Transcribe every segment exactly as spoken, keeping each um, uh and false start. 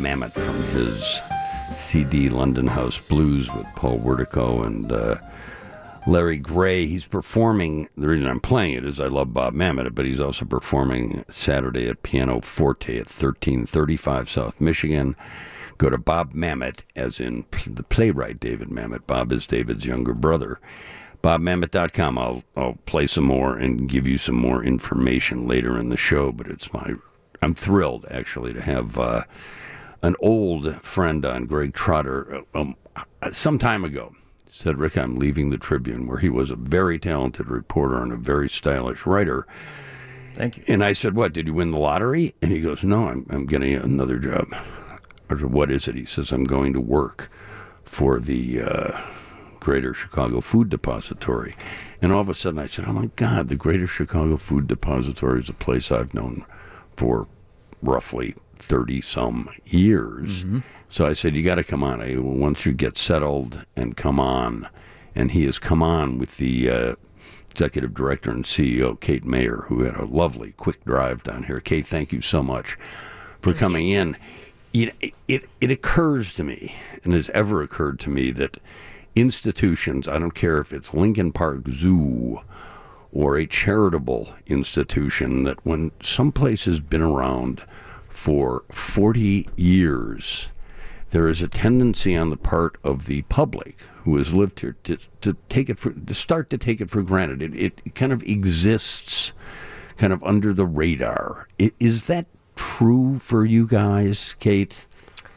Mamet from his C D London House Blues with Paul Wertico and uh, Larry Gray. He's performing. The reason I'm playing it is I love Bob Mamet, but he's also performing Saturday at Piano Forte at thirteen thirty-five South Michigan. Go to Bob Mamet, as in the playwright David Mamet. Bob is David's younger brother. bob mamet dot com. I'll, I'll play some more and give you some more information later in the show, but it's my, I'm thrilled, actually, to have uh, an old friend on, Greg Trotter, um, some time ago. Said, Rick, I'm leaving the Tribune, where he was a very talented reporter and a very stylish writer. Thank you. And I said, what, did you win the lottery? And he goes, no, I'm, I'm getting another job. I said, what is it? He says, I'm going to work for the uh, Greater Chicago Food Depository. And all of a sudden I said, oh my God, the Greater Chicago Food Depository is a place I've known for roughly thirty-some years. Mm-hmm. So I said, you got to come on. I, once you get settled and come on. And he has come on with the uh, executive director and C E O, Kate Mayer, who had a lovely, quick drive down here. Kate, thank you so much for coming in. It, it, it occurs to me, and has ever occurred to me, that institutions, I don't care if it's Lincoln Park Zoo or a charitable institution, that when some place has been around for forty years, there is a tendency on the part of the public who has lived here to, to take it for, to start to take it for granted. It, it kind of exists kind of under the radar. It, is that true for you guys, Kate?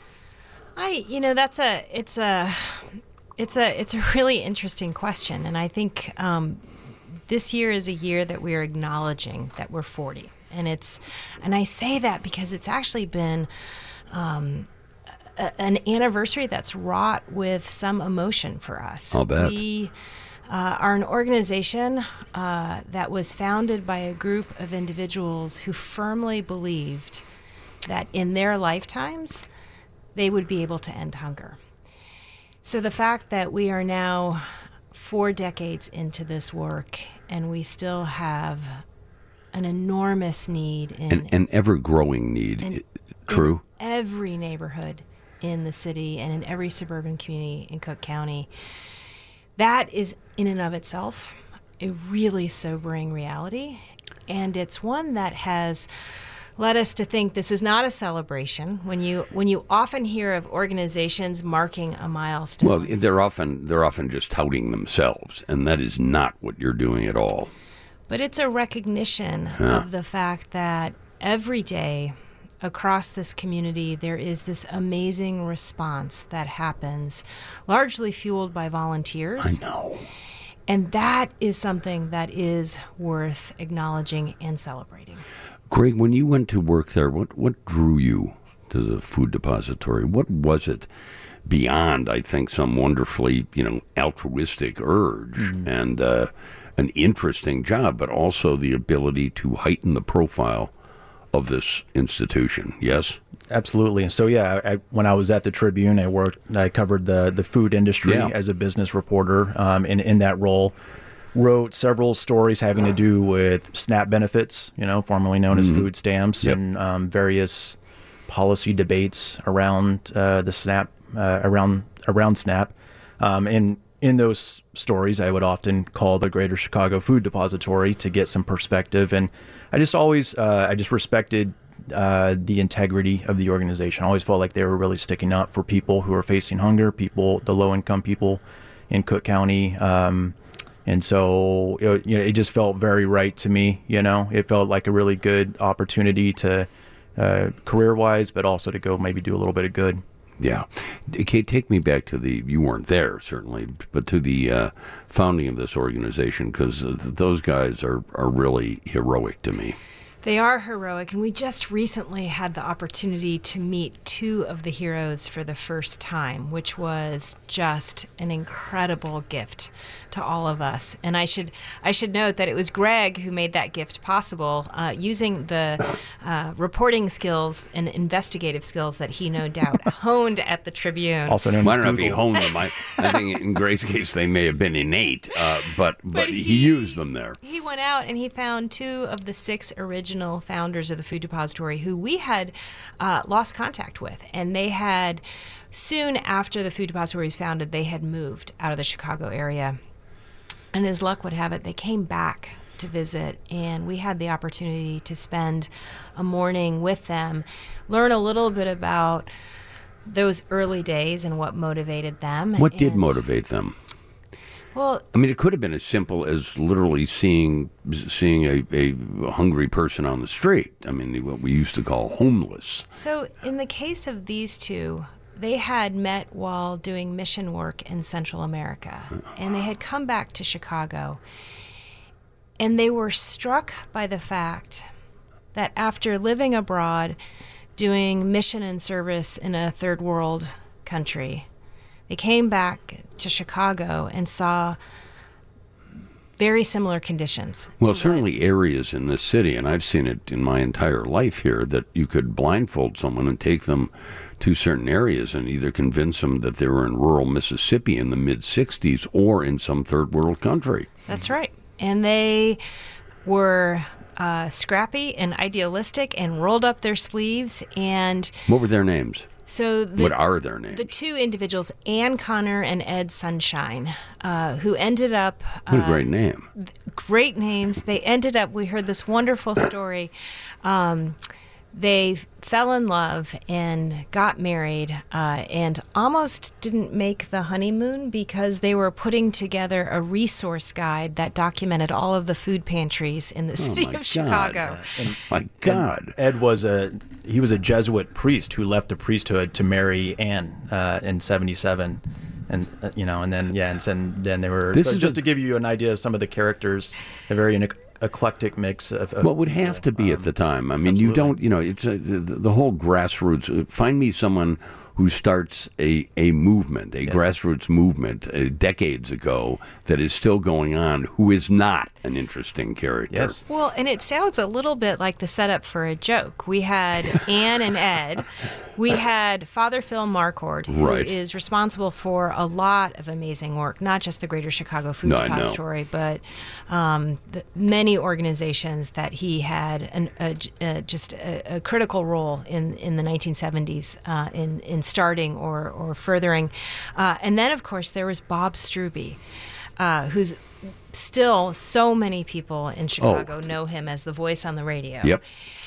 I, you know, that's a, it's a, it's a, it's a really interesting question. And I think um, this year is a year that we're acknowledging that we're forty. And it's, and I say that because it's actually been um, a, an anniversary that's wrought with some emotion for us. I'll bet. We uh, are an organization uh, that was founded by a group of individuals who firmly believed that in their lifetimes they would be able to end hunger. So the fact that we are now four decades into this work and we still have an enormous need in an, an ever-growing need. in, True. In every neighborhood in the city and in every suburban community in Cook County. That is, in and of itself, a really sobering reality, and it's one that has led us to think this is not a celebration. When you when you often hear of organizations marking a milestone, Well, they're often they're often just touting themselves, and that is not what you're doing at all. but it's a recognition Yeah. of the fact that every day across this community, there is this amazing response that happens, largely fueled by volunteers. I know. And that is something that is worth acknowledging and celebrating. Greg, when you went to work there, what, what drew you to the food depository? What was it beyond, I think, some wonderfully, you know, altruistic urge mm-hmm. and uh, an interesting job, but also the ability to heighten the profile of this institution? Yes? Absolutely. So yeah, I, when I was at the Tribune, I worked. I covered the the food industry yeah. as a business reporter. Um, and in that role, wrote several stories having to do with SNAP benefits, you know, formerly known mm-hmm. as food stamps, yep. and um, various policy debates around uh, the SNAP, uh, around around SNAP. Um, and in those stories, I would often call the Greater Chicago Food Depository to get some perspective. And I just always, uh, I just respected uh, the integrity of the organization. I always felt like they were really sticking up for people who are facing hunger, people, the low-income people in Cook County. Um, and so, it, you know, it just felt very right to me. You know, it felt like a really good opportunity to, uh, career-wise, but also to go maybe do a little bit of good. Yeah. Kate, take me back to the, you weren't there, certainly, but to the uh, founding of this organization, because th- those guys are, are really heroic to me. They are heroic, and we just recently had the opportunity to meet two of the heroes for the first time, which was just an incredible gift to all of us. And I should I should note that it was Greg who made that gift possible, uh, using the uh, reporting skills and investigative skills that he no doubt honed at the Tribune. Also known well, as I don't know if he Google. honed them. I, I think in Greg's case they may have been innate, uh, but, but, But he, he- used them there. He went out and he found two of the six original original founders of the Food Depository who we had uh, lost contact with. And they had, soon after the Food Depository was founded, they had moved out of the Chicago area. And as luck would have it, they came back to visit, and we had the opportunity to spend a morning with them, learn a little bit about those early days and what motivated them. What and, did motivate them? Well, I mean, it could have been as simple as literally seeing seeing a, a hungry person on the street. I mean, what we used to call homeless. So in the case of these two, they had met while doing mission work in Central America, and they had come back to Chicago, and they were struck by the fact that after living abroad, doing mission and service in a third world country, they came back to Chicago and saw very similar conditions. Well, to certainly what, areas in this city, and I've seen it in my entire life here, that you could blindfold someone and take them to certain areas and either convince them that they were in rural Mississippi in the mid sixties or in some third world country. That's right. And they were uh, scrappy and idealistic and rolled up their sleeves. And what were their names? So the, what are their names? The two individuals, Ann Connor and Ed Sunshine, uh, who ended up... What a uh, great name. Great names. They ended up, we heard this wonderful story. Um, they fell in love and got married uh, and almost didn't make the honeymoon because they were putting together a resource guide that documented all of the food pantries in the city oh of God. Chicago. And, my God. and Ed was a he was a Jesuit priest who left the priesthood to marry Anne uh, in seventy-seven. And uh, you know, and then yeah, and then, then they were. This so is just a, to give you an idea of some of the characters, a very ec- eclectic mix of. of what would have to be um, at the time? I mean, absolutely. you don't, you know, it's a, the, the whole grassroots. Find me someone who starts a, a movement, a yes. grassroots movement, uh, decades ago that is still going on, who is not an interesting character. Yes. Well, and it sounds a little bit like the setup for a joke. We had Ann and Ed. We had Father Phil Marquardt, who right. is responsible for a lot of amazing work, not just the Greater Chicago Food no, Depository, but um, the many organizations that he had an, a, a, just a, a critical role in, in the nineteen seventies uh, in, in starting or, or furthering. Uh, and then, of course, there was Bob Strube, uh, who's still so many people in Chicago oh. know him as the voice on the radio. Yep.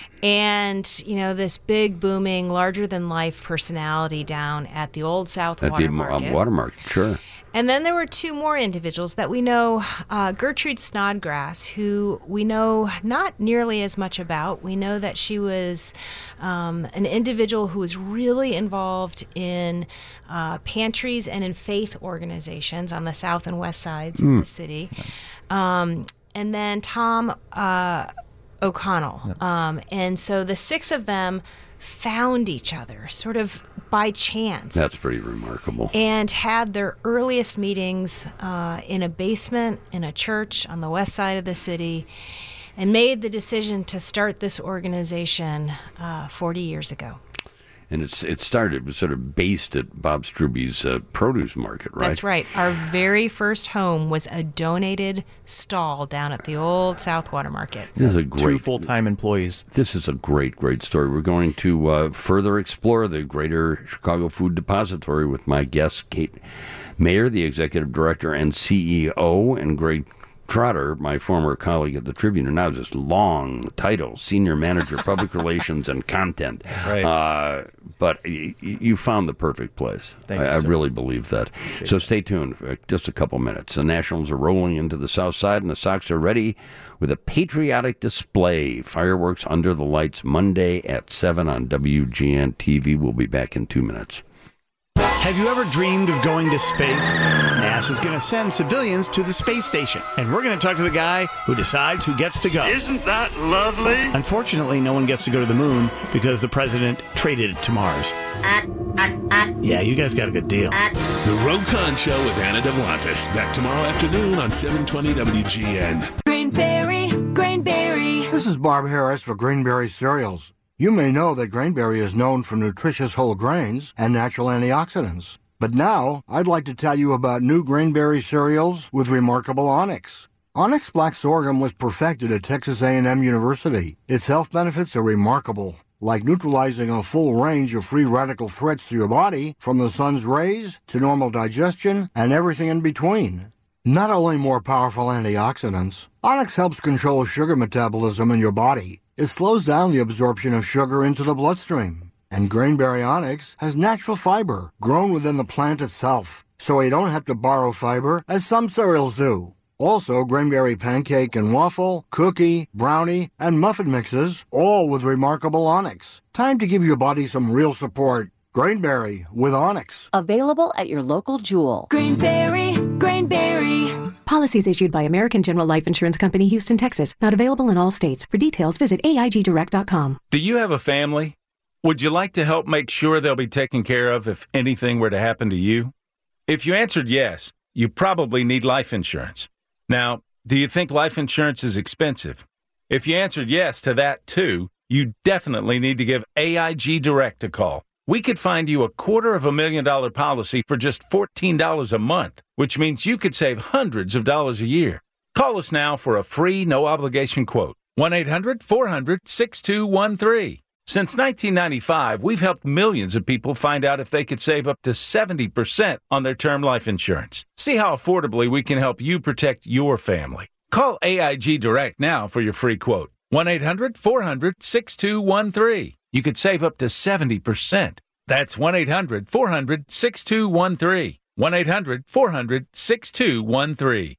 And, you know, this big, booming, larger-than-life personality down at the Old South at Water the Market. Um, water Market, sure. And then there were two more individuals that we know, uh, Gertrude Snodgrass, who we know not nearly as much about. We know that she was um, an individual who was really involved in uh, pantries and in faith organizations on the south and west sides mm. of the city. Um, and then Tom uh, O'Connell. Yep. Um, and so the six of them found each other sort of by chance. That's pretty remarkable. And had their earliest meetings uh, in a basement in a church on the west side of the city and made the decision to start this organization uh, forty years ago. And it's it started, it was sort of based at Bob Strube's uh, produce market, right? That's right. Our very first home was a donated stall down at the Old South Water Market. This is a great... Two full-time employees. This is a great, great story. We're going to uh, further explore the Greater Chicago Food Depository with my guest, Kate Mayer, the Executive Director and C E O, and Greg Trotter, my former colleague at the Tribune, and now this long title, Senior Manager, Public Relations and Content. That's right. Uh, but y- you found the perfect place. Thank I, you, I sir. really believe that. Appreciate so it. stay tuned for just a couple minutes. The Nationals are rolling into the South Side, and the Sox are ready with a patriotic display. Fireworks under the lights Monday at seven on W G N T V. We'll be back in two minutes. Have you ever dreamed of going to space? NASA's going to send civilians to the space station, and we're going to talk to the guy who decides who gets to go. Isn't that lovely? Unfortunately, no one gets to go to the moon because the president traded it to Mars. Yeah, you guys got a good deal. The Roe Conn Show with Anna Devlantis. Back tomorrow afternoon on seven twenty W G N. Grainberry, Grainberry. This is Bob Harris for Grainberry Cereals. You may know that Grainberry is known for nutritious whole grains and natural antioxidants. But now, I'd like to tell you about new Grainberry cereals with remarkable onyx. Onyx Black Sorghum was perfected at Texas A and M University. Its health benefits are remarkable, like neutralizing a full range of free radical threats to your body, from the sun's rays to normal digestion and everything in between. Not only more powerful antioxidants, Onyx helps control sugar metabolism in your body. It slows down the absorption of sugar into the bloodstream. And Grainberry Onyx has natural fiber grown within the plant itself, so you don't have to borrow fiber as some cereals do. Also, Grainberry pancake and waffle, cookie, brownie, and muffin mixes, all with remarkable Onyx. Time to give your body some real support. Grainberry with Onyx. Available at your local Jewel. Grainberry, Grainberry. Policies issued by American General Life Insurance Company, Houston, Texas. Not available in all states. For details, visit A I G direct dot com. Do you have a family? Would you like to help make sure they'll be taken care of if anything were to happen to you? If you answered yes, you probably need life insurance. Now, do you think life insurance is expensive? If you answered yes to that too, you definitely need to give A I G Direct a call. We could find you a quarter of a million dollar policy for just fourteen dollars a month, which means you could save hundreds of dollars a year. Call us now for a free, no-obligation quote. one eight hundred four hundred six two one three. Since nineteen ninety-five, we've helped millions of people find out if they could save up to seventy percent on their term life insurance. See how affordably we can help you protect your family. Call A I G Direct now for your free quote. one eight hundred four hundred six two one three. You could save up to seventy percent. That's one eight hundred four hundred six two one three. one eight hundred four hundred six two one three.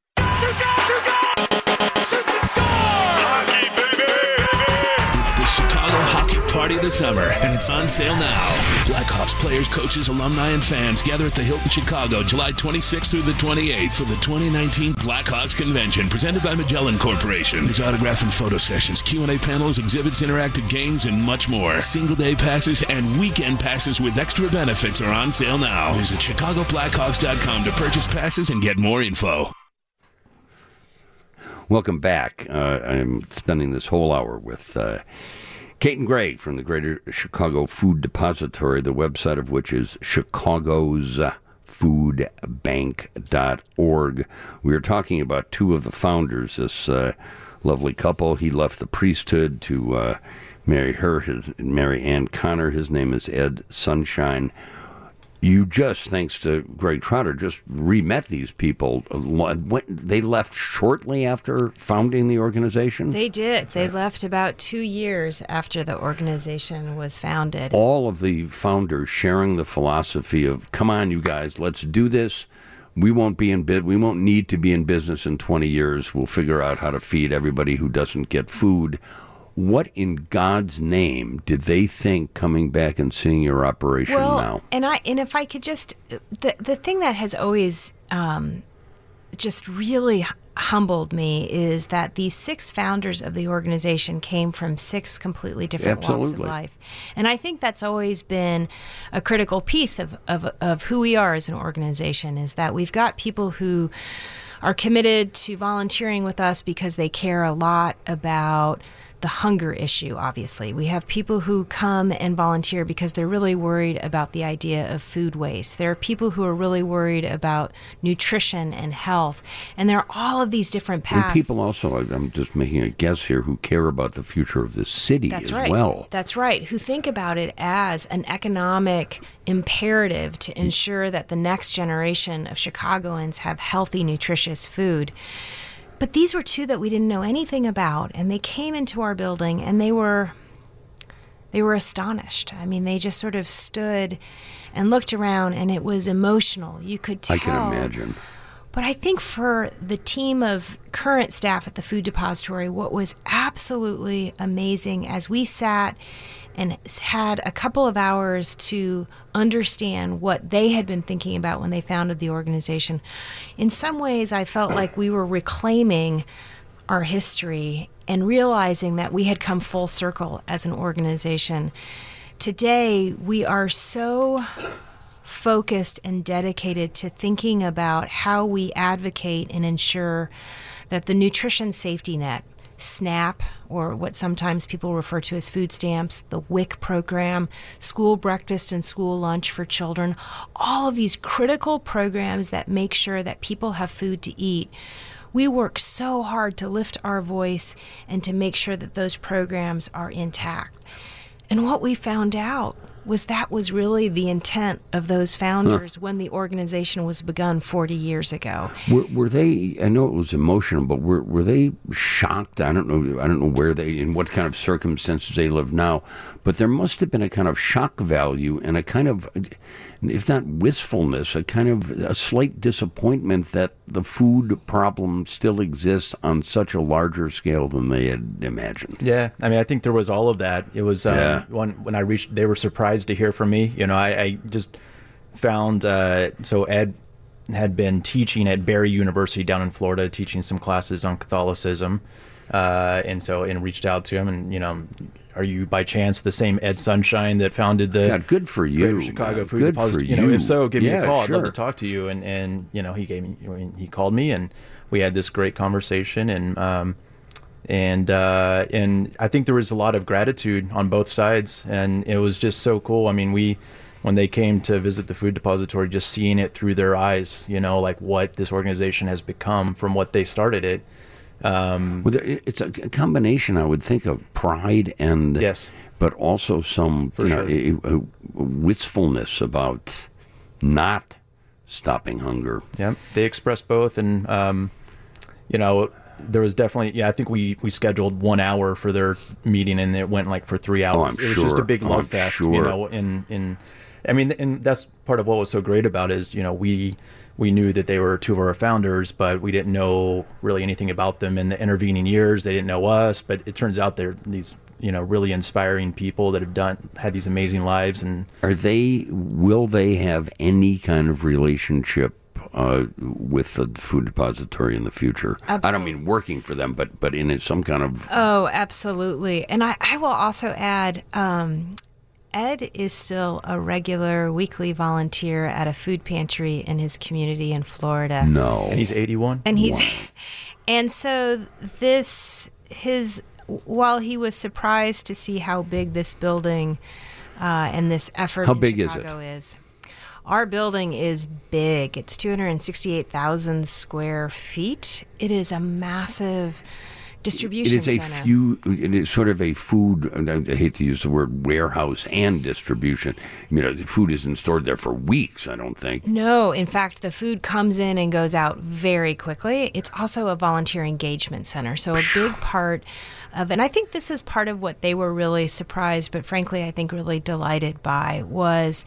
Party of the summer, and it's on sale now. Blackhawks players, coaches, alumni, and fans gather at the Hilton Chicago July twenty-sixth through the twenty-eighth for the twenty nineteen Blackhawks Convention, presented by Magellan Corporation. There's autograph and photo sessions, Q and A panels, exhibits, interactive games, and much more. Single-day passes and weekend passes with extra benefits are on sale now. Visit chicago blackhawks dot com to purchase passes and get more info. Welcome back. Uh, I'm spending this whole hour with Uh, Caton Gray from the Greater Chicago Food Depository, the website of which is chicagos food bank dot org. We were talking about two of the founders, this uh, lovely couple. He left the priesthood to uh, marry her, his, marry Ann Connor. His name is Ed Sunshine. You just, thanks to Greg Trotter, just re-met these people. They left shortly after founding the organization? They did. That's they right. left about two years after the organization was founded. All of the founders sharing the philosophy of, come on, you guys, let's do this. We won't be in bid. We won't need to be in business in twenty years. We'll figure out how to feed everybody who doesn't get food. What in God's name did they think coming back and seeing your operation well, now? And I and if I could just the the thing that has always um, just really humbled me is that these six founders of the organization came from six completely different Absolutely. walks of life. And I think that's always been a critical piece of, of, of who we are as an organization, is that we've got people who are committed to volunteering with us because they care a lot about the hunger issue, obviously. We have people who come and volunteer because they're really worried about the idea of food waste. There are people who are really worried about nutrition and health. And there are all of these different paths. And people also, I'm just making a guess here, who care about the future of the city That's as right. well. That's right. Who think about it as an economic imperative to ensure that the next generation of Chicagoans have healthy, nutritious food. But these were two that we didn't know anything about, and they came into our building, and they were they were astonished. I mean, they just sort of stood and looked around, and it was emotional. You could tell. I can imagine. But I think for the team of current staff at the Food Depository, what was absolutely amazing as we sat and had a couple of hours to understand what they had been thinking about when they founded the organization. In some ways, I felt like we were reclaiming our history and realizing that we had come full circle as an organization. Today, we are so focused and dedicated to thinking about how we advocate and ensure that the nutrition safety net, SNAP, or what sometimes people refer to as food stamps, the W I C program, school breakfast and school lunch for children, all of these critical programs that make sure that people have food to eat. We work so hard to lift our voice and to make sure that those programs are intact. And what we found out was that was really the intent of those founders huh. when the organization was begun forty years ago. Were, were they? I know it was emotional, but were were they shocked? I don't know. I don't know where they, in what kind of circumstances they live now, but there must have been a kind of shock value and a kind of, if not wistfulness, a kind of a slight disappointment that the food problem still exists on such a larger scale than they had imagined. Yeah, I mean, I think there was all of that. It was um, yeah. when when I reached, they were surprised to hear from me. You know, I, I just found uh, so Ed had been teaching at Barry University down in Florida, teaching some classes on Catholicism, uh, and so and reached out to him, and you know, are you by chance the same Ed Sunshine that founded the God, good for you, Greater Chicago man. Food Good Depository? for You know, you. if so, give yeah, me a call. Sure. I'd love to talk to you. And and you know, he gave me, I mean, he called me, and we had this great conversation, and um, and uh, and I think there was a lot of gratitude on both sides, and it was just so cool. I mean, we. When they came to visit the food depository, just seeing it through their eyes, you know, like what this organization has become from what they started it. Um, well, it's a combination, I would think, of pride and, yes, but also some For you know, sure. a, a wistfulness about not stopping hunger. Yeah, they expressed both, and um, you know, there was definitely, yeah, I think we, we scheduled one hour for their meeting, and it went like for three hours. Oh, I'm it was sure. just a big Oh, love I'm fest, sure. you know, in in. I mean, and that's part of what was so great about it is, you know, we we knew that they were two of our founders, but we didn't know really anything about them in the intervening years. They didn't know us, but it turns out they're these, you know, really inspiring people that have done had these amazing lives. And are they? Will they have any kind of relationship uh, with the food depository in the future? Absolutely. I don't mean working for them, but but in some kind of. Oh, absolutely. And I, I will also add. Um, Ed is still a regular weekly volunteer at a food pantry in his community in Florida. No. And he's eighty-one? And he's wow. and so this his while he was surprised to see how big this building uh, and this effort how in big Chicago is, is. Our building is big. It's two hundred sixty-eight thousand square feet. It is a massive distribution It is a center. few. It is sort of a food. I hate to use the word warehouse and distribution. You know, the food isn't stored there for weeks. I don't think. No, in fact, the food comes in and goes out very quickly. It's also a volunteer engagement center, so a big part of, and I think this is part of what they were really surprised, but frankly, I think really delighted by, was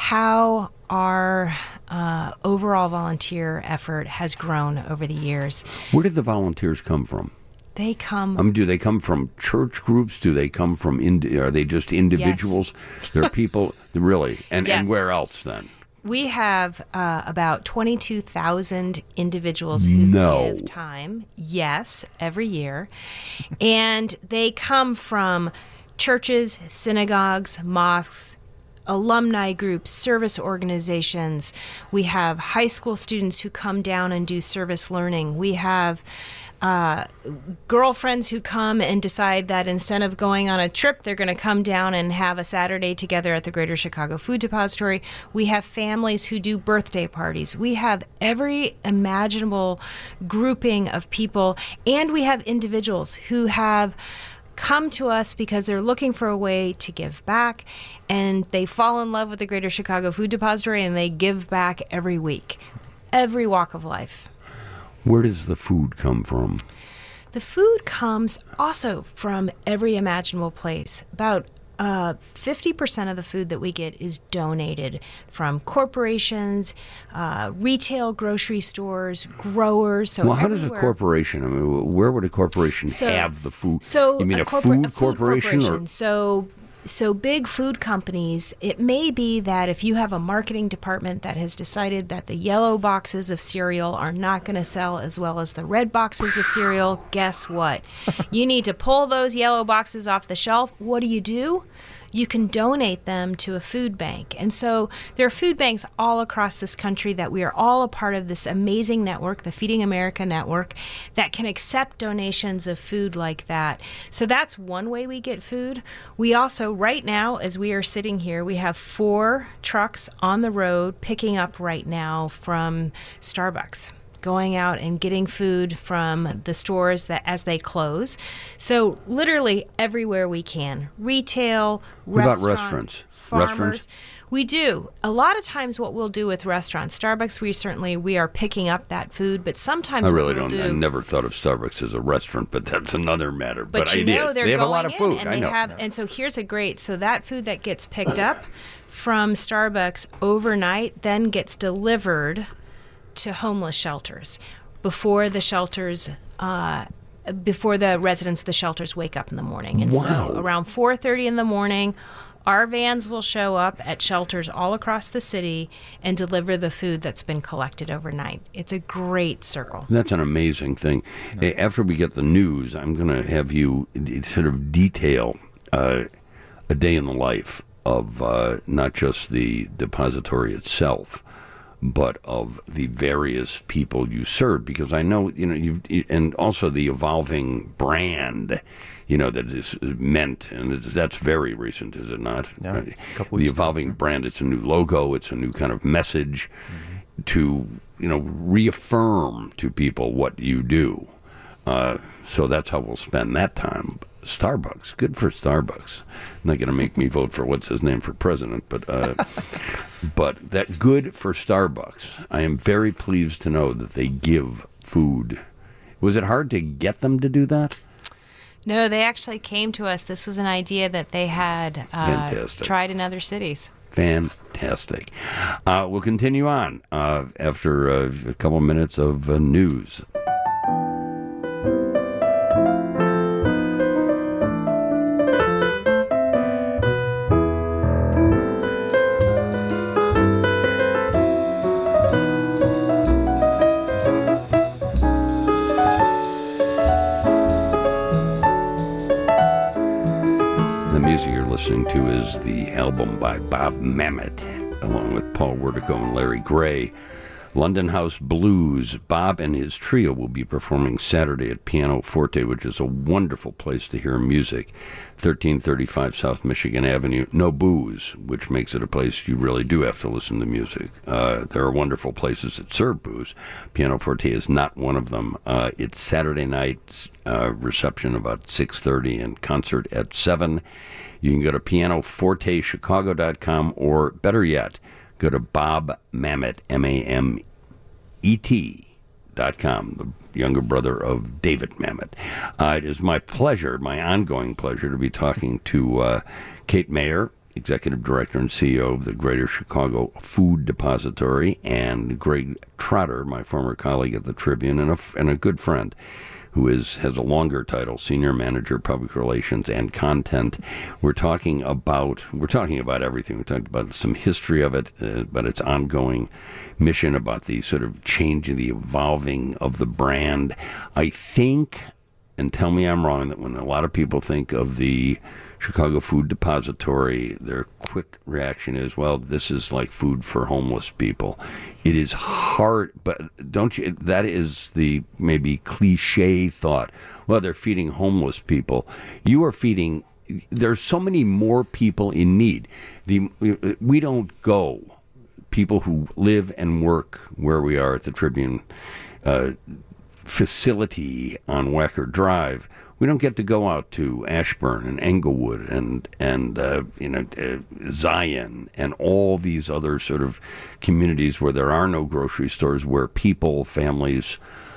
how our uh, overall volunteer effort has grown over the years. Where did the volunteers come from? They come. I mean, do they come from church groups? Do they come from? Ind- are they just individuals? Yes. They're people, really. And Yes. and where else then? We have uh, about twenty-two thousand individuals who No. give time, yes, every year. And they come from churches, synagogues, mosques, alumni groups, service organizations. We have high school students who come down and do service learning. We have uh, girlfriends who come and decide that instead of going on a trip, they're going to come down and have a Saturday together at the Greater Chicago Food Depository. We have families who do birthday parties. We have every imaginable grouping of people, and we have individuals who have come to us because they're looking for a way to give back, and they fall in love with the Greater Chicago Food Depository, and they give back every week, every walk of life. Where does the food come from? The food comes also from every imaginable place. About uh, fifty percent of the food that we get is donated from corporations, uh, retail grocery stores, growers. So well, how does a everywhere- corporation, I mean, where would a corporation So- have the food? So you mean a, corpor- food, a food corporation? corporation. So, so big food companies, it may be that if you have a marketing department that has decided that the yellow boxes of cereal are not going to sell as well as the red boxes of cereal, guess what? You need to pull those yellow boxes off the shelf. What do you do? You can donate them to a food bank. And so there are food banks all across this country that we are all a part of this amazing network, the Feeding America Network, that can accept donations of food like that. So that's one way we get food. We also, right now, as we are sitting here, we have four trucks on the road picking up right now from Starbucks. going out and getting food from the stores that as they close. So literally everywhere we can. Retail, what restaurant, about restaurants? farmers. Restaurants? We do. A lot of times what we'll do with restaurants, Starbucks, we certainly, we are picking up that food, but sometimes I really what we'll don't. do, I never thought of Starbucks as a restaurant, but that's another matter. But, But, you it know is. they're They have a going lot of in food. and I they know. have, and so here's a great, so that food that gets picked up from Starbucks overnight then gets delivered to homeless shelters before the shelters, uh, before the residents of the shelters wake up in the morning. And Wow. so around four thirty in the morning, our vans will show up at shelters all across the city and deliver the food that's been collected overnight. It's a great circle. That's an amazing thing. Eh, After we get the news, I'm going to have you eh, sort of detail uh, a day in the life of uh, not just the depository itself, but of the various people you serve. Because I know, you know, you've, and also the evolving brand, you know, that is meant, and it's, that's very recent, is it not? Yeah, Right. a couple The weeks evolving brand, it's a new logo, it's a new kind of message mm-hmm. to, you know, reaffirm to people what you do. Uh, so that's how we'll spend that time. Starbucks, good for Starbucks. Not going to make me vote for what's his name for president, but uh, but that good for Starbucks. I am very pleased to know that they give food. Was it hard to get them to do that? No, they actually came to us. This was an idea that they had uh, Fantastic. tried in other cities. Fantastic. Uh, we'll continue on uh, after uh, a couple minutes of uh, news. The music you're listening to is the album by Bob Mamet, along with Paul Wertico and Larry Gray. London House Blues. Bob and his trio will be performing Saturday at Piano Forte, which is a wonderful place to hear music. thirteen thirty-five South Michigan Avenue. No booze, which makes it a place you really do have to listen to music. Uh, there are wonderful places that serve booze. Piano Forte is not one of them. Uh, it's Saturday night, uh, reception about six thirty and concert at seven. You can go to piano forte chicago dot com, or better yet, go to Bob Mamet, M A M E T dot com, the younger brother of David Mamet. Uh, it is my pleasure, my ongoing pleasure, to be talking to uh, Kate Mayer, Executive Director and C E O of the Greater Chicago Food Depository, and Greg Trotter, my former colleague at the Tribune and a, and a good friend, who is has a longer title, Senior Manager, Public Relations and Content. We're talking about we're talking about everything. We talked about some history of it, uh, about its ongoing mission, about the sort of changing, the evolving of the brand. I think, and tell me I'm wrong, that when a lot of people think of the Chicago Food Depository, their quick reaction is, well, this is like food for homeless people. It is hard, but don't you, that is the maybe cliche thought. Well, they're feeding homeless people. You are feeding, there's so many more people in need. The we don't go, people who live and work where we are at the Tribune uh, facility on Wacker Drive, we don't get to go out to Ashburn and Englewood and and uh, you know uh, Zion and all these other sort of communities where there are no grocery stores, where people, families,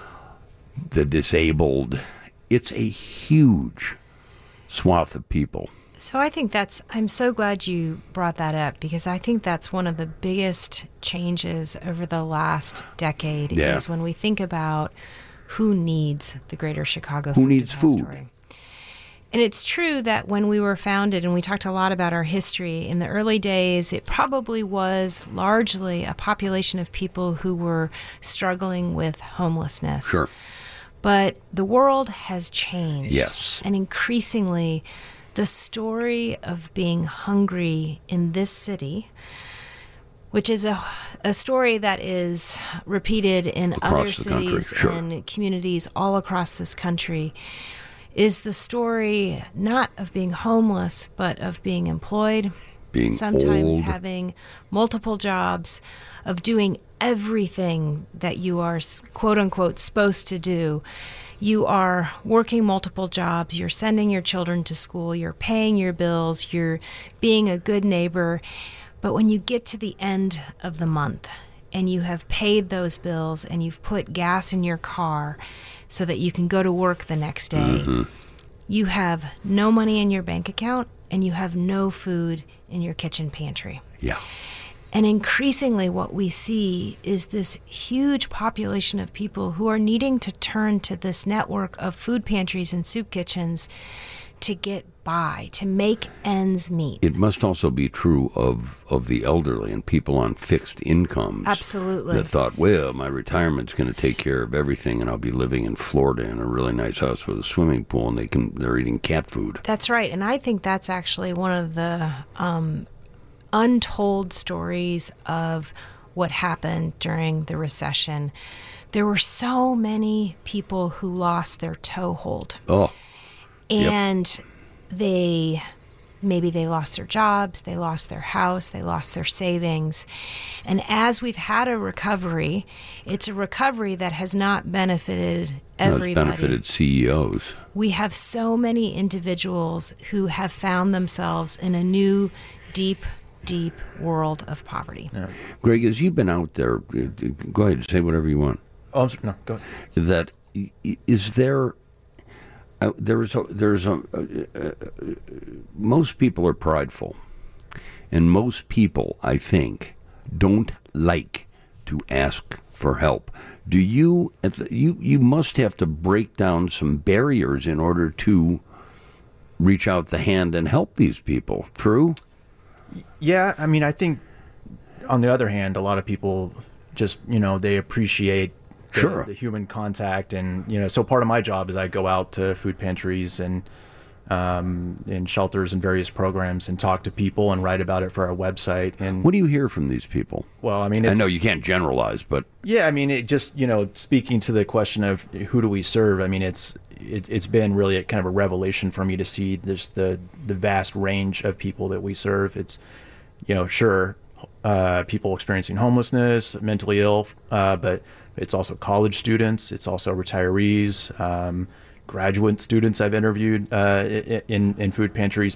the disabled, it's a huge swath of people. So I think that's, I'm so glad you brought that up, because I think that's one of the biggest changes over the last decade Yeah. is when we think about who needs the Greater Chicago Who Food needs food? Depository. And it's true that when we were founded, and we talked a lot about our history, in the early days, it probably was largely a population of people who were struggling with homelessness. Sure. But the world has changed. Yes. And increasingly, the story of being hungry in this city, which is a, a story that is repeated in Across other the country, cities sure. and communities all across this country, is the story not of being homeless, but of being employed, Being sometimes old. having multiple jobs, of doing everything that you are quote unquote supposed to do. You are working multiple jobs, you're sending your children to school, you're paying your bills, you're being a good neighbor. But when you get to the end of the month and you have paid those bills and you've put gas in your car so that you can go to work the next day, Mm-hmm. you have no money in your bank account and you have no food in your kitchen pantry. Yeah. And increasingly what we see is this huge population of people who are needing to turn to this network of food pantries and soup kitchens to get by, to make ends meet. It must also be true of, of the elderly and people on fixed incomes. Absolutely. That thought, well, my retirement's going to take care of everything, and I'll be living in Florida in a really nice house with a swimming pool, and they can they're eating cat food. That's right, and I think that's actually one of the um, untold stories of what happened during the recession. There were so many people who lost their toehold. Oh. And yep. they, maybe they lost their jobs, they lost their house, they lost their savings. And as we've had a recovery, it's a recovery that has not benefited everybody. No, it's benefited C E Os. We have so many individuals who have found themselves in a new, deep, deep world of poverty. Yeah. Greg, as you've been out there, go ahead, say whatever you want. Oh, I'm sorry. No, go ahead. That, is there... Uh, there's a, there's a, uh, uh, most people are prideful, and most people, I think, don't like to ask for help. Do you? You you must have to break down some barriers in order to reach out the hand and help these people. True? Yeah, I mean, I think on the other hand, a lot of people just, you know, they appreciate The, sure. the human contact, and you know, so part of my job is I go out to food pantries and um, in shelters and various programs and talk to people and write about it for our website. And what do you hear from these people? Well, I mean, I know you can't generalize, but yeah, I mean, it just, you know, speaking to the question of who do we serve, I mean, it's it, it's been really a kind of a revelation for me to see this the the vast range of people that we serve. It's, you know, sure, uh, people experiencing homelessness, mentally ill, uh, but it's also college students. It's also retirees, um, graduate students I've interviewed uh, in in food pantries,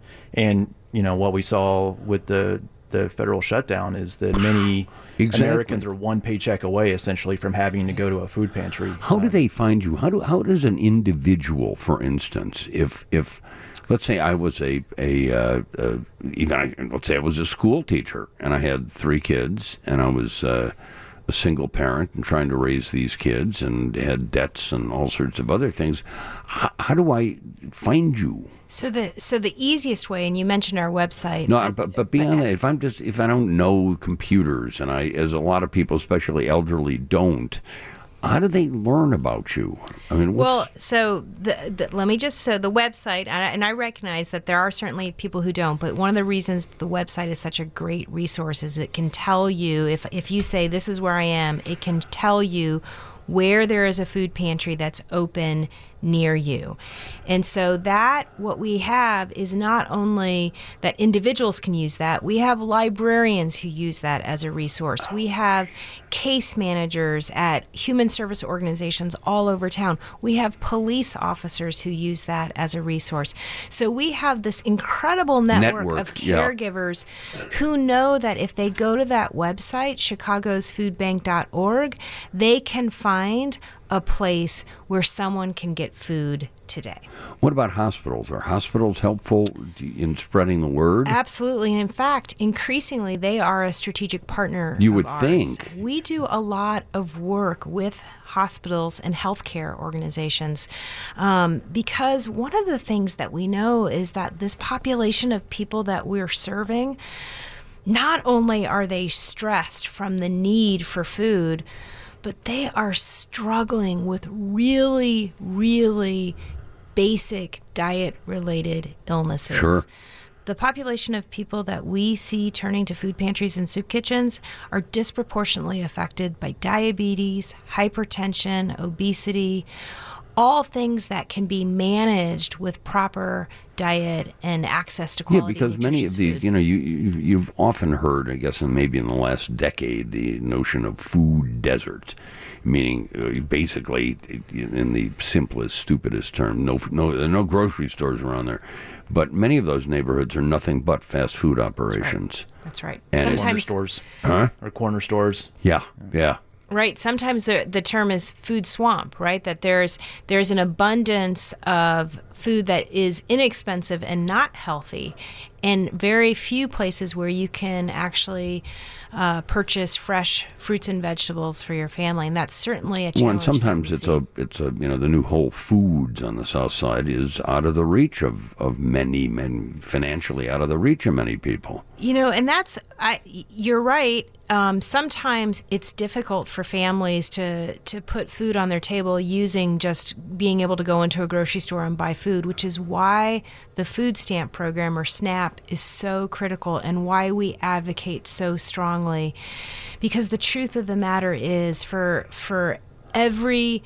and you know what we saw with the the federal shutdown is that many exactly. Americans are one paycheck away essentially from having to go to a food pantry. How do they find you? How do how does an individual, for instance, if if let's say I was a a uh, uh, even I, let's say I was a school teacher and I had three kids and I was uh, a single parent and trying to raise these kids and had debts and all sorts of other things. How, how do I find you? So the so the easiest way, and you mentioned our website. No, but but beyond that, if I'm just if I don't know computers, and I, as a lot of people, especially elderly, don't. How do they learn about you? I mean, what's... well, so the, the, let me just so the website, and I, and I recognize that there are certainly people who don't, but one of the reasons the website is such a great resource is it can tell you if if you say this is where I am, it can tell you where there is a food pantry that's open near you. And so that what we have is not only that individuals can use that, we have librarians who use that as a resource. We have case managers at human service organizations all over town. We have police officers who use that as a resource. So we have this incredible network, network of caregivers yeah. who know that if they go to that website, chicagos food bank dot org, they can find a place where someone can get food today. What about hospitals? Are hospitals helpful in spreading the word? Absolutely. And in fact, increasingly, they are a strategic partner. You would of ours. think. We do a lot of work with hospitals and healthcare organizations um, because one of the things that we know is that this population of people that we're serving, not only are they stressed from the need for food, but they are struggling with really, really basic diet-related illnesses. Sure. The population of people that we see turning to food pantries and soup kitchens are disproportionately affected by diabetes, hypertension, obesity, all things that can be managed with proper diet and access to Yeah, quality because many of nutritious these, food. you know, you, you've, you've often heard, I guess, and maybe in the last decade, the notion of food deserts, meaning uh, basically, in the simplest, stupidest term, no, no, there are no grocery stores around there. But many of those neighborhoods are nothing but fast food operations. That's right. And Corner Sometimes, stores. Huh? Or corner stores. Yeah, yeah. right. Sometimes the the term is food swamp, right? That there's there's an abundance of food that is inexpensive and not healthy, and very few places where you can actually uh, purchase fresh fruits and vegetables for your family, and that's certainly a challenge. Well, and sometimes that it's we a, see. it's a, you know, the new Whole Foods on the south side is out of the reach of, of many men, financially out of the reach of many people. You know, and that's, I, you're right. Um, sometimes it's difficult for families to, to put food on their table using just being able to go into a grocery store and buy food, which is why the food stamp program, or SNAP, is so critical and why we advocate so strongly. Because the truth of the matter is, for for every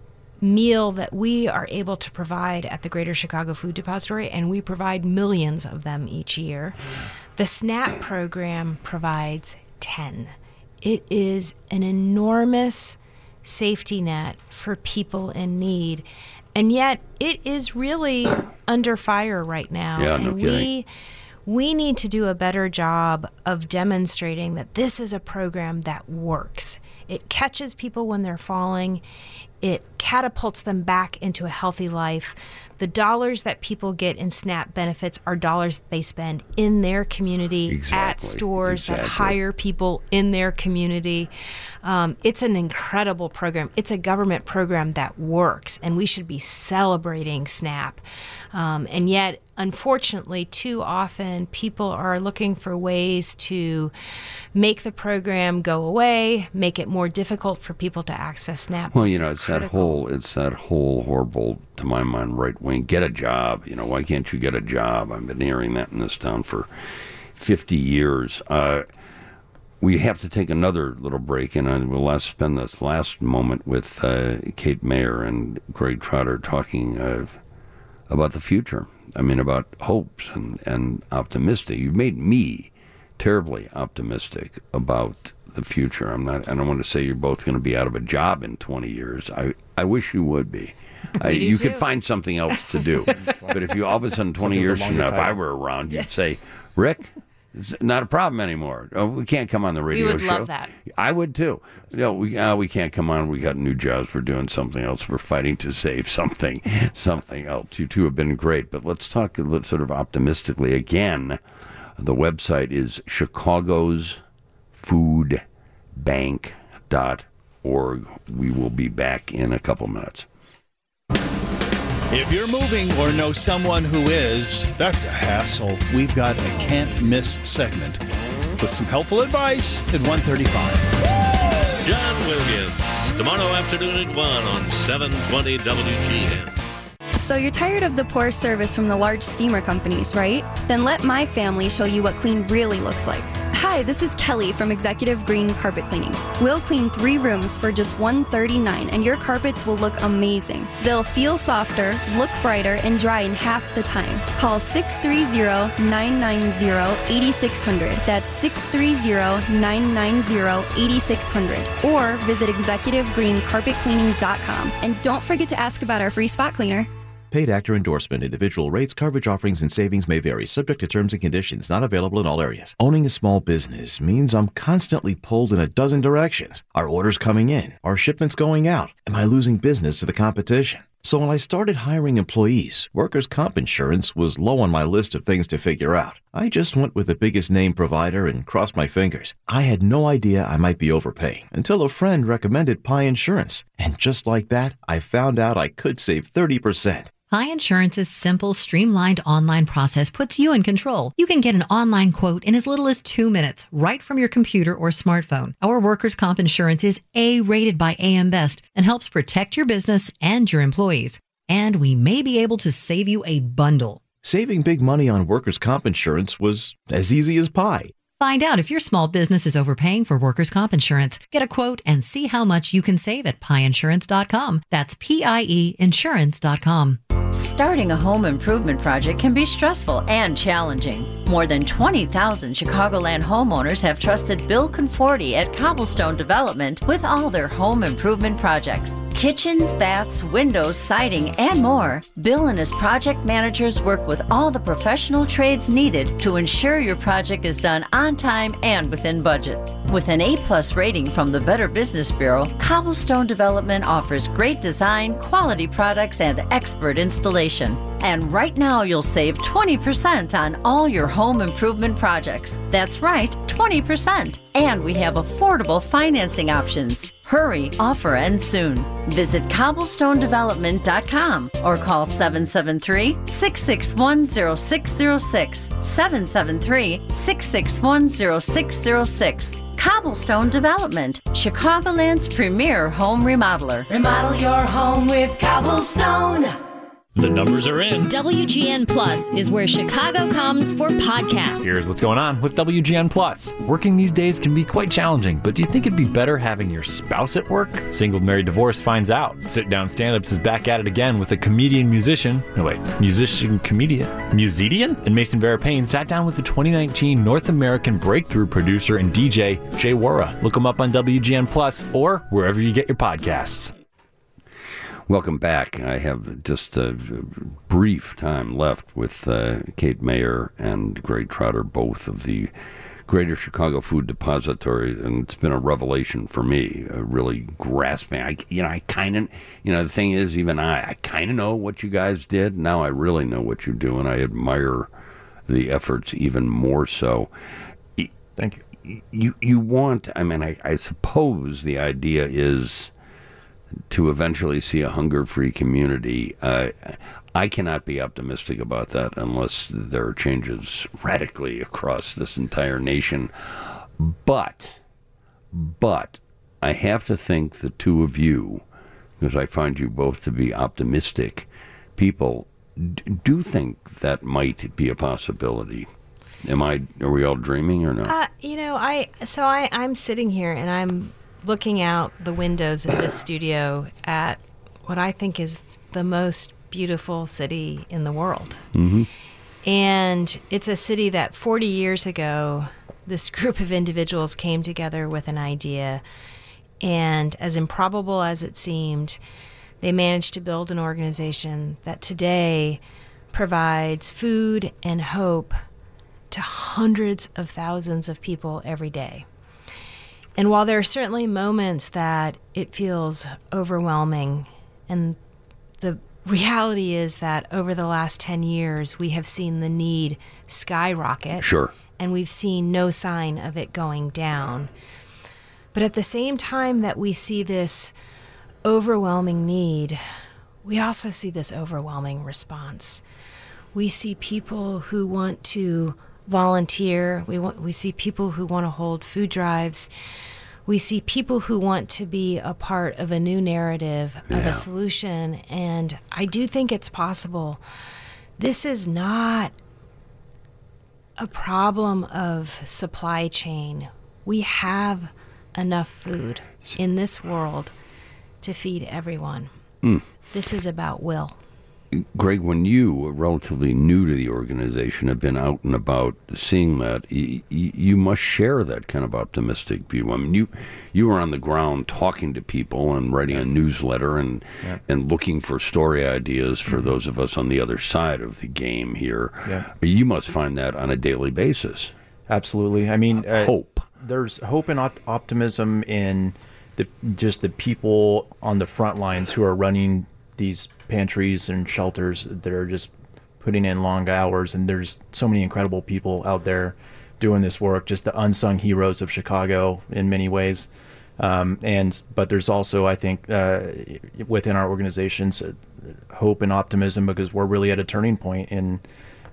meal that we are able to provide at the Greater Chicago Food Depository, and we provide millions of them each year, the SNAP program provides ten. It is an enormous safety net for people in need, and yet it is really under fire right now. Yeah, no and kidding. we we need to do a better job of demonstrating that this is a program that works. It catches people when they're falling. It catapults them back into a healthy life. The dollars that people get in SNAP benefits are dollars that they spend in their community, Exactly, at stores that exactly. hire people in their community. Um, it's an incredible program. It's a government program that works, and we should be celebrating SNAP. Um, and yet, unfortunately, too often people are looking for ways to make the program go away, make it more difficult for people to access SNAP. Well, you It's know, it's that critical. whole, it's that whole horrible, to my mind, right wing. Get a job. You know, why can't you get a job? I've been hearing that in this town for fifty years. Uh, we have to take another little break, and I will last spend this last moment with uh, Kate Mayer and Greg Trotter talking uh, about the future. I mean, about hopes and, and optimistic. You've made me terribly optimistic about the future. I'm not. I don't want to say you're both going to be out of a job in twenty years. I, I wish you would be. I, do you too. could find something else to do. But if you all of a sudden twenty Something years with a from now, longer if I title. were around, you'd say, Rick, it's not a problem anymore. Oh, we can't come on the radio would show. love that. I would too. No, we uh, we can't come on. We got new jobs. We're doing something else. We're fighting to save something, something else. You two have been great. But let's talk a little sort of optimistically again. The website is Chicago's Food Bank dot org. We will be back in a couple minutes. If you're moving or know someone who is, that's a hassle. We've got a can't miss segment with some helpful advice at one thirty-five. John Williams, tomorrow afternoon at one on seven twenty W G N. So you're tired of the poor service from the large steamer companies, right? Then let my family show you what clean really looks like. Hi, this is Kelly from Executive Green Carpet Cleaning. We'll clean three rooms for just one hundred thirty-nine dollars, and your carpets will look amazing. They'll feel softer, look brighter, and dry in half the time. Call six three zero, nine nine zero, eight six zero zero. That's six three zero, nine nine zero, eight six zero zero. Or visit executive green carpet cleaning dot com. And don't forget to ask about our free spot cleaner. Paid actor endorsement. Individual rates, coverage offerings, and savings may vary. Subject to terms and conditions. Not available in all areas. Owning a small business means I'm constantly pulled in a dozen directions. Are orders coming in? Are shipments going out? Am I losing business to the competition? So when I started hiring employees, workers' comp insurance was low on my list of things to figure out. I just went with the biggest name provider and crossed my fingers. I had no idea I might be overpaying until a friend recommended Pi Insurance. And just like that, I found out I could save thirty percent. Pi Insurance's simple, streamlined online process puts you in control. You can get an online quote in as little as two minutes, right from your computer or smartphone. Our workers' comp insurance is A-rated by A M Best and helps protect your business and your employees. And we may be able to save you a bundle. Saving big money on workers' comp insurance was as easy as pie. Find out if your small business is overpaying for workers' comp insurance. Get a quote and see how much you can save at pie insurance dot com. That's P I E insurance dot com. Starting a home improvement project can be stressful and challenging. More than twenty thousand Chicagoland homeowners have trusted Bill Conforti at Cobblestone Development with all their home improvement projects. Kitchens, baths, windows, siding, and more. Bill and his project managers work with all the professional trades needed to ensure your project is done on time and within budget. With an A-plus rating from the Better Business Bureau, Cobblestone Development offers great design, quality products, and expert installation. And right now you'll save twenty percent on all your home improvement projects. That's right, twenty percent. And we have affordable financing options. Hurry, offer ends soon. Visit cobblestone development dot com or call seven seven three, six six one, zero six zero six, seven seven three, six six one, zero six zero six. Cobblestone Development, Chicagoland's premier home remodeler. Remodel your home with Cobblestone. The numbers are in. W G N Plus is where Chicago comes for podcasts. Here's what's going on with W G N Plus. Working these days can be quite challenging, but do you think it'd be better having your spouse at work? Single Married Divorce finds out. Sit Down Stand-Ups is back at it again with a comedian musician. No, wait, musician comedian? Musedian? And Mason Vera Payne sat down with the twenty nineteen North American Breakthrough producer and D J, Jay Wara. Look him up on W G N Plus or wherever you get your podcasts. Welcome back. I have just a brief time left with uh, Kate Mayer and Greg Trotter, both of the Greater Chicago Food Depository, and it's been a revelation for me, uh, really grasping. I, you know, I kind of, you know, the thing is, even I, I kind of know what you guys did. Now I really know what you do, and I admire the efforts even more so. Thank you. You, you want, I mean, I, I suppose the idea is to eventually see a hunger-free community. Uh, I cannot be optimistic about that unless there are changes radically across this entire nation. But, but, I have to think the two of you, because I find you both to be optimistic people, d- do think that might be a possibility. Am I, are we all dreaming or not? Uh, you know, I, so I, I'm sitting here and I'm looking out the windows of this studio at what I think is the most beautiful city in the world. Mm-hmm. And it's a city that forty years ago, this group of individuals came together with an idea. And as improbable as it seemed, they managed to build an organization that today provides food and hope to hundreds of thousands of people every day. And while there are certainly moments that it feels overwhelming, and the reality is that over the last ten years, we have seen the need skyrocket. Sure. And we've seen no sign of it going down. But at the same time that we see this overwhelming need, we also see this overwhelming response. We see people who want to volunteer. We want, we see people who want to hold food drives. We see people who want to be a part of a new narrative, of yeah. a solution, and I do think it's possible. This is not a problem of supply chain. We have enough food in this world to feed everyone. Mm. This is about will. Greg, when you were relatively new to the organization, have been out and about seeing that, y- y- you must share that kind of optimistic view. I mean, you you were on the ground talking to people and writing a newsletter and Yeah. and looking for story ideas for Mm-hmm. those of us on the other side of the game here. Yeah. You must find that on a daily basis. Absolutely. I mean, uh, hope. There's hope and op- optimism in the just the people on the front lines who are running these pantries and shelters that are just putting in long hours, and there's so many incredible people out there doing this work, just the unsung heroes of Chicago in many ways. Um, and but there's also, I think, uh, within our organizations, uh, hope and optimism, because we're really at a turning point in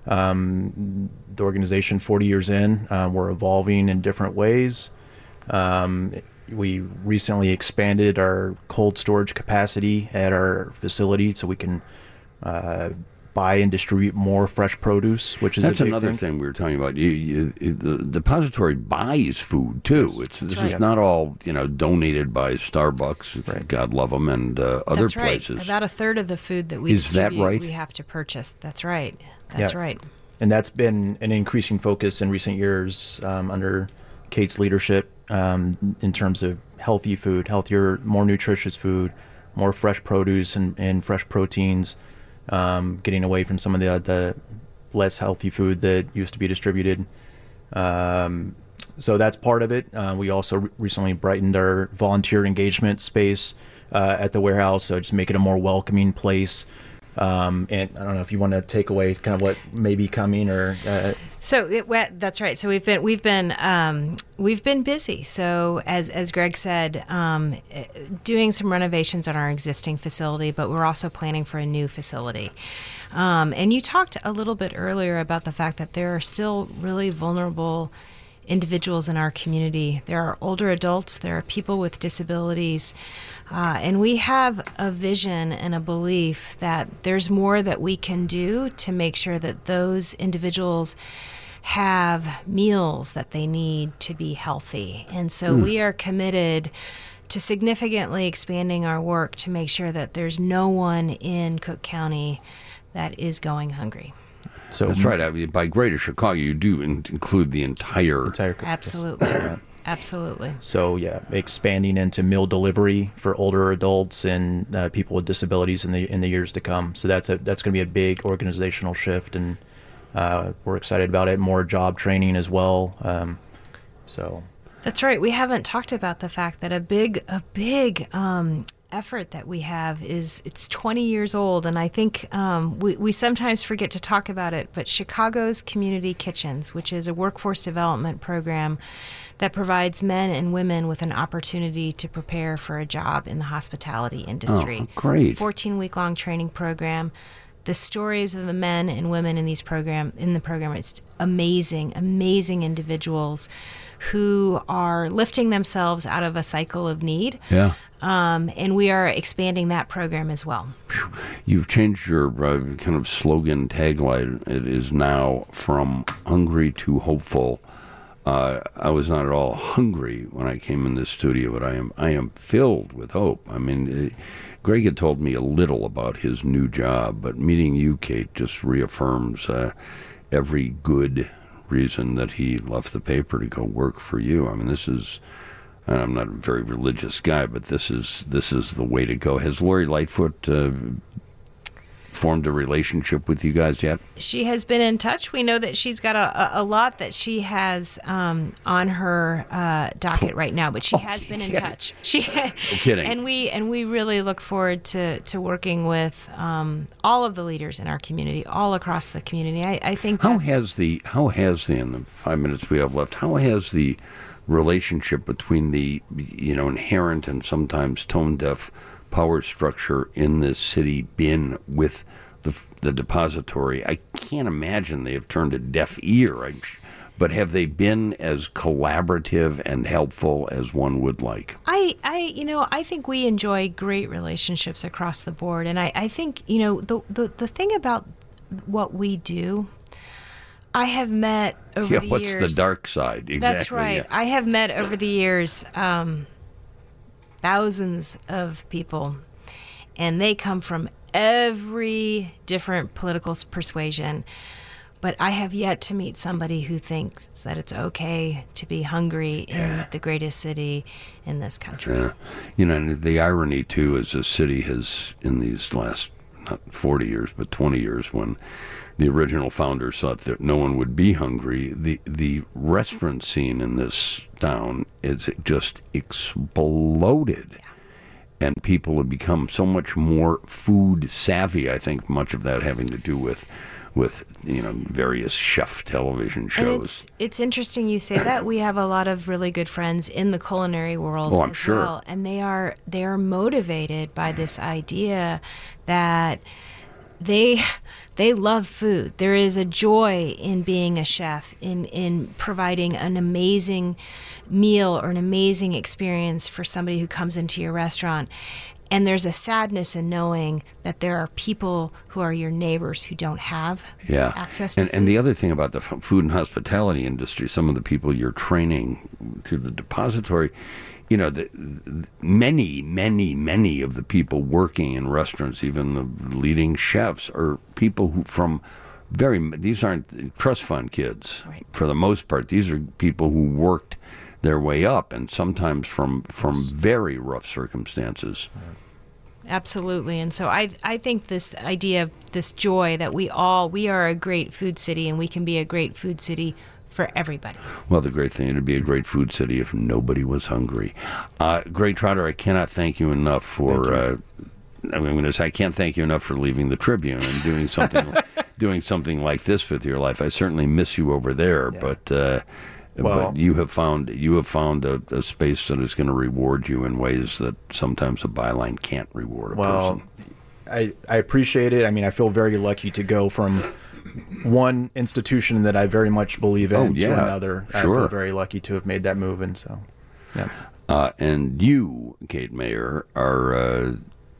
um, the organization. forty years in, uh, we're evolving in different ways. Um, We recently expanded our cold storage capacity at our facility so we can uh, buy and distribute more fresh produce, which is That's a big another thing. thing we were talking about. You, you, the depository buys food too. It's this right. is not all you know donated by Starbucks, right. God love them, and uh, other That's right. places. About a third of the food that we Is that distribute, right? we have to purchase. That's right. That's Yeah. right. And that's been an increasing focus in recent years um, under Kate's leadership um, in terms of healthy food, healthier, more nutritious food, more fresh produce and, and fresh proteins, um, getting away from some of the the less healthy food that used to be distributed. Um, so that's part of it. Uh, we also re- recently brightened our volunteer engagement space uh, at the warehouse, so just make it a more welcoming place. Um, and I don't know if you want to take away kind of what may be coming or. Uh, So it, well, that's right. So we've been we've been um, we've been busy. So as as Greg said, um, doing some renovations on our existing facility, but we're also planning for a new facility. Um, and you talked a little bit earlier about the fact that there are still really vulnerable individuals in our community. There are older adults, there are people with disabilities, uh, and we have a vision and a belief that there's more that we can do to make sure that those individuals have meals that they need to be healthy. And so Mm. we are committed to significantly expanding our work to make sure that there's no one in Cook County that is going hungry. So That's right. I mean, by Greater Chicago, you do in- include the entire entire Absolutely. Absolutely. So yeah, expanding into meal delivery for older adults and uh, people with disabilities in the in the years to come. So that's a that's going to be a big organizational shift, and uh, we're excited about it. More job training as well. Um, so That's right. We haven't talked about the fact that a big a big um, effort that we have is it's twenty years old, and I think um, we, we sometimes forget to talk about it, but Chicago's Community Kitchens, which is a workforce development program that provides men and women with an opportunity to prepare for a job in the hospitality industry. Oh, great. fourteen-week-long training program. The stories of the men and women in these program in the program, it's amazing, amazing individuals who are lifting themselves out of a cycle of need. Yeah. Um, and we are expanding that program as well. You've changed your uh, kind of slogan tagline. It is now from hungry to hopeful. Uh, I was not at all hungry when I came in this studio, but I am I am filled with hope. I mean, uh, Greg had told me a little about his new job, but meeting you, Kate, just reaffirms uh, every good reason that he left the paper to go work for you. I mean, this is. I'm not a very religious guy, but this is this is the way to go. Has Lori Lightfoot uh, formed a relationship with you guys yet? She has been in touch. We know that she's got a, a, a lot that she has um, on her uh, docket right now, but she Oh, has been in yeah. touch. She, no kidding. And we and we really look forward to, to working with um, all of the leaders in our community, all across the community. I, I think How that's, has the how has the in the five minutes we have left? How has the relationship between the you know inherent and sometimes tone deaf power structure in this city been with the the depository? I can't imagine they have turned a deaf ear. I'm, sh- but have they been as collaborative and helpful as one would like? I, I, you know, I think we enjoy great relationships across the board, and I, I think, you know, the, the the thing about what we do, I have met over yeah, the what's years. the dark side? Exactly. That's right. yeah. I have met over the years um, thousands of people, and they come from every different political persuasion. But I have yet to meet somebody who thinks that it's okay to be hungry in the greatest city in this country. Yeah. You know, and the irony, too, is the city has, in these last, not forty years, but twenty years, when the original founders thought that no one would be hungry, the, the restaurant scene in this town is just exploded. Yeah. And people have become so much more food savvy. I think much of that having to do with with you know various chef television shows. And it's it's interesting you say that. We have a lot of really good friends in the culinary world Oh, I'm as sure. well, and they are they are motivated by this idea that they they love food. There is a joy in being a chef, in in providing an amazing meal or an amazing experience for somebody who comes into your restaurant. And there's a sadness in knowing that there are people who are your neighbors who don't have yeah. access to and, food. And the other thing about the f- food and hospitality industry, some of the people you're training through the depository, you know, the, the many, many, many of the people working in restaurants, even the leading chefs, are people who from very, these aren't trust fund kids. Right. For the most part, these are people who worked their way up, and sometimes from from very rough circumstances. Absolutely. And so I I think this idea of this joy that we all, we are a great food city, and we can be a great food city for everybody. Well, the great thing, it'd be a great food city if nobody was hungry. Uh, Greg Trotter, I cannot thank you enough for, uh, I mean, I'm going to say I can't thank you enough for leaving the Tribune and doing something doing something like this with your life. I certainly miss you over there, yeah. but... Uh, Well, but you have found you have found a, a space that is going to reward you in ways that sometimes a byline can't reward a well, person. I, I appreciate it. I mean, I feel very lucky to go from one institution that I very much believe in oh, yeah, to another. Sure. I feel very lucky to have made that move, and so, yeah. Uh, and you, Kate Mayer, are uh,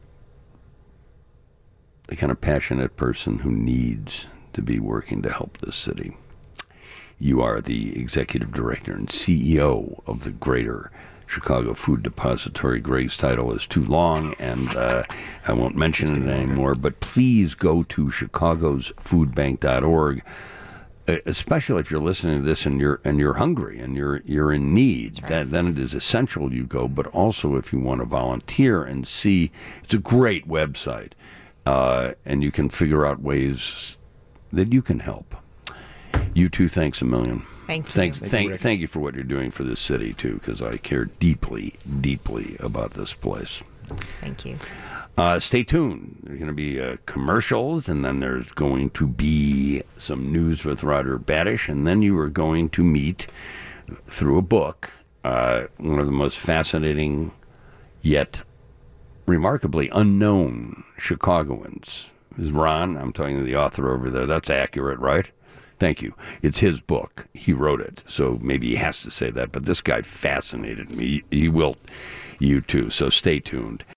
the kind of passionate person who needs to be working to help this city. You are the executive director and C E O of the Greater Chicago Food Depository. Greg's title is too long, and uh, I won't mention it anymore, but please go to chicagos food bank dot org, especially if you're listening to this and you're and you're hungry and you're you're in need. Right. That, then it is essential you go, but also if you want to volunteer and see, it's a great website, uh, and you can figure out ways that you can help. You too, thanks a million. Thank you. Thanks, thank, thank, you, thank you for what you're doing for this city, too, because I care deeply, deeply about this place. Thank you. Uh, stay tuned. There's going to be uh, commercials, and then there's going to be some news with Roger Badish, and then you are going to meet, through a book, uh, one of the most fascinating yet remarkably unknown Chicagoans. Is Ron, I'm talking to the author over there. That's accurate, right? Thank you. It's his book. He wrote it, so maybe he has to say that. But this guy fascinated me. He will, you too. So stay tuned.